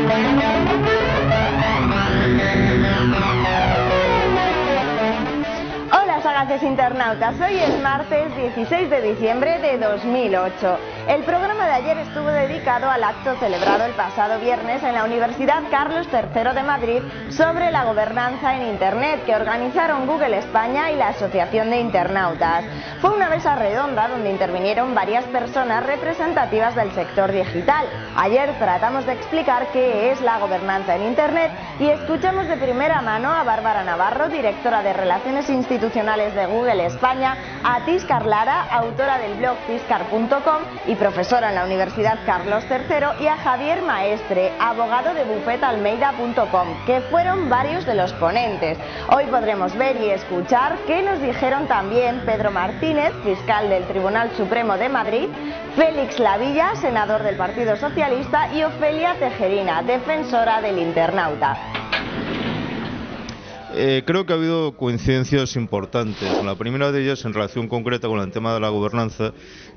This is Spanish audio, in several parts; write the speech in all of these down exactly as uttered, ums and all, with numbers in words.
Sagaces internautas, hoy es martes dieciséis de diciembre de dos mil ocho. El programa de ayer estuvo dedicado al acto celebrado el pasado viernes en la Universidad Carlos tercero de Madrid sobre la gobernanza en Internet, que organizaron Google España y la Asociación de Internautas. Fue una mesa redonda donde intervinieron varias personas representativas del sector digital. Ayer tratamos de explicar qué es la gobernanza en Internet y escuchamos de primera mano a Bárbara Navarro, directora de Relaciones Institucionales de Google España, a Tiscar Lara, autora del blog tiscar punto com y profesora en la Universidad Carlos tercero, y a Javier Maestre, abogado de bufet almeida punto com, que fueron varios de los ponentes. Hoy podremos ver y escuchar qué nos dijeron también Pedro Martínez, fiscal del Tribunal Supremo de Madrid, Félix Lavilla, senador del Partido Socialista, y Ofelia Tejerina, defensora del internauta. Eh, creo que ha habido coincidencias importantes. La primera de ellas, en relación concreta con el tema de la gobernanza,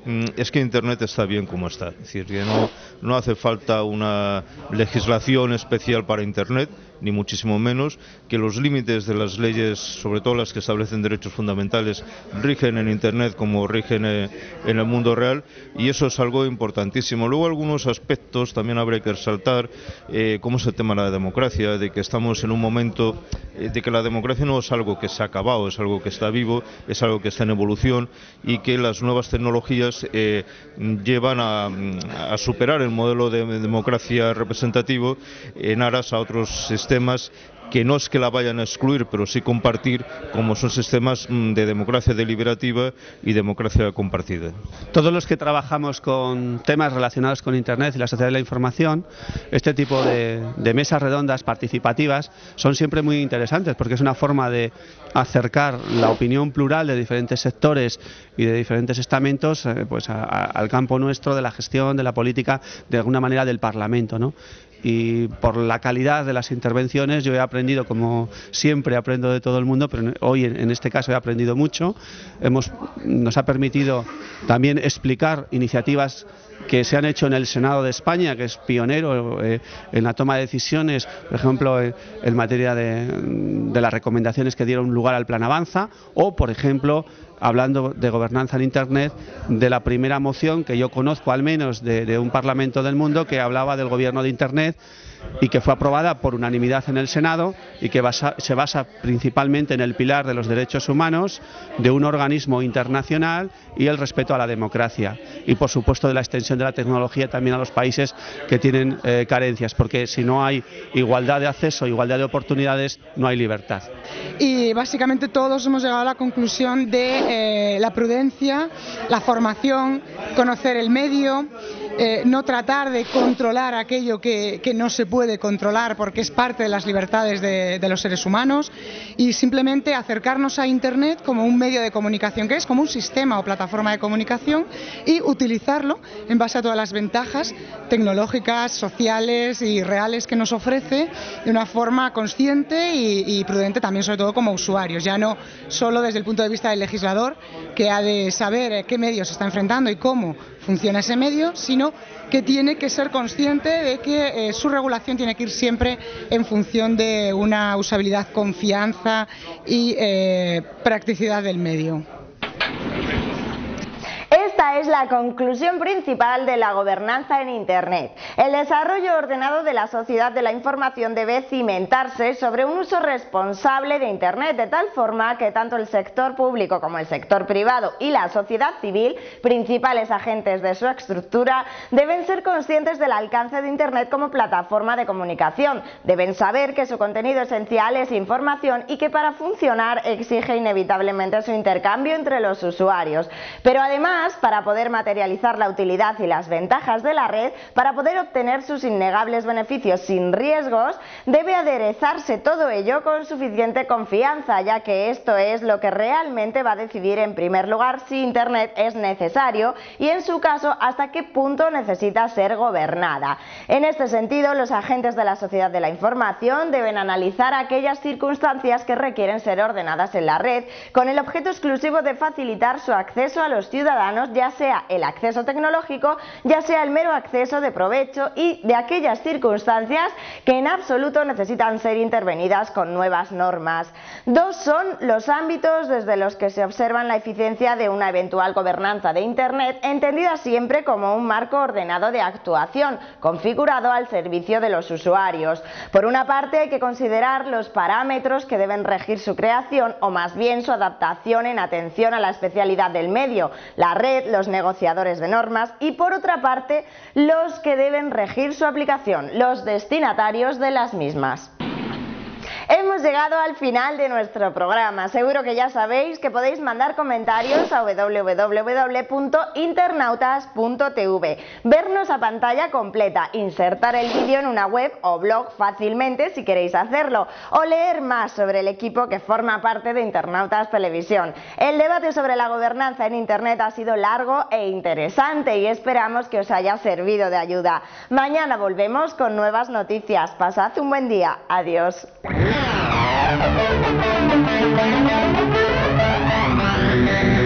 es que Internet está bien como está. Es decir, que no, no hace falta una legislación especial para Internet, ni muchísimo menos, que los límites de las leyes, sobre todo las que establecen derechos fundamentales, rigen en Internet como rigen eh, en el mundo real, y eso es algo importantísimo. Luego algunos aspectos también habría que resaltar, eh, como es el tema de la democracia, de que estamos en un momento eh, de que la democracia no es algo que se ha acabado, es algo que está vivo, es algo que está en evolución, y que las nuevas tecnologías eh, llevan a, a superar el modelo de democracia representativo en aras a otros sistemas que no es que la vayan a excluir, pero sí compartir, como son sistemas de democracia deliberativa y democracia compartida. Todos los que trabajamos con temas relacionados con Internet y la sociedad de la información, este tipo de, de mesas redondas participativas son siempre muy interesantes, porque es una forma de acercar la opinión plural de diferentes sectores y de diferentes estamentos eh, pues a, a, al campo nuestro de la gestión, de la política, de alguna manera del Parlamento, ¿no? Y por la calidad de las intervenciones yo he aprendido, como siempre aprendo de todo el mundo, pero hoy en este caso he aprendido mucho. Hemos, nos ha permitido también explicar iniciativas que se han hecho en el Senado de España, que es pionero eh, en la toma de decisiones, por ejemplo, eh, en materia de, de las recomendaciones que dieron lugar al Plan Avanza, o, por ejemplo, hablando de gobernanza en Internet, de la primera moción que yo conozco al menos de, de un parlamento del mundo que hablaba del gobierno de Internet y que fue aprobada por unanimidad en el Senado y que basa, se basa principalmente en el pilar de los derechos humanos, de un organismo internacional y el respeto a la democracia, y por supuesto de la extensión de la tecnología también a los países que tienen eh, carencias, porque si no hay igualdad de acceso, igualdad de oportunidades, no hay libertad. Y básicamente todos hemos llegado a la conclusión de eh, la prudencia, la formación, conocer el medio, eh, no tratar de controlar aquello que, que no se puede controlar porque es parte de las libertades de, de los seres humanos, y simplemente acercarnos a Internet como un medio de comunicación que es, como un sistema o plataforma de comunicación, y utilizarlo en base a todas las ventajas tecnológicas, sociales y reales que nos ofrece de una forma consciente y, y prudente también, sobre todo como usuarios, ya no solo desde el punto de vista del legislador, que ha de saber qué medios se está enfrentando y cómo funciona ese medio, sino que tiene que ser consciente de que eh, su regulación tiene que ir siempre en función de una usabilidad, confianza y eh, practicidad del medio. Esta es la conclusión principal de la gobernanza en Internet. El desarrollo ordenado de la sociedad de la información debe cimentarse sobre un uso responsable de Internet, de tal forma que tanto el sector público como el sector privado y la sociedad civil, principales agentes de su estructura, deben ser conscientes del alcance de Internet como plataforma de comunicación. Deben saber que su contenido esencial es información y que para funcionar exige inevitablemente su intercambio entre los usuarios. Pero además, para poder materializar la utilidad y las ventajas de la red, para poder obtener sus innegables beneficios sin riesgos, debe aderezarse todo ello con suficiente confianza, ya que esto es lo que realmente va a decidir en primer lugar si Internet es necesario y, en su caso, hasta qué punto necesita ser gobernada. En este sentido, los agentes de la sociedad de la información deben analizar aquellas circunstancias que requieren ser ordenadas en la red, con el objeto exclusivo de facilitar su acceso a los ciudadanos, ya sea el acceso tecnológico, ya sea el mero acceso de provecho y de aquellas circunstancias que en absoluto necesitan ser intervenidas con nuevas normas. Dos son los ámbitos desde los que se observan la eficiencia de una eventual gobernanza de Internet, entendida siempre como un marco ordenado de actuación, configurado al servicio de los usuarios. Por una parte, hay que considerar los parámetros que deben regir su creación, o más bien su adaptación en atención a la especialidad del medio, la red, los negociadores de normas, y por otra parte, los que deben regir su aplicación, los destinatarios de las mismas. Hemos llegado al final de nuestro programa. Seguro que ya sabéis que podéis mandar comentarios a w w w punto internautas punto t v, vernos a pantalla completa, insertar el vídeo en una web o blog fácilmente si queréis hacerlo, o leer más sobre el equipo que forma parte de Internautas Televisión. El debate sobre la gobernanza en Internet ha sido largo e interesante y esperamos que os haya servido de ayuda. Mañana volvemos con nuevas noticias. Pasad un buen día. Adiós. Thank you.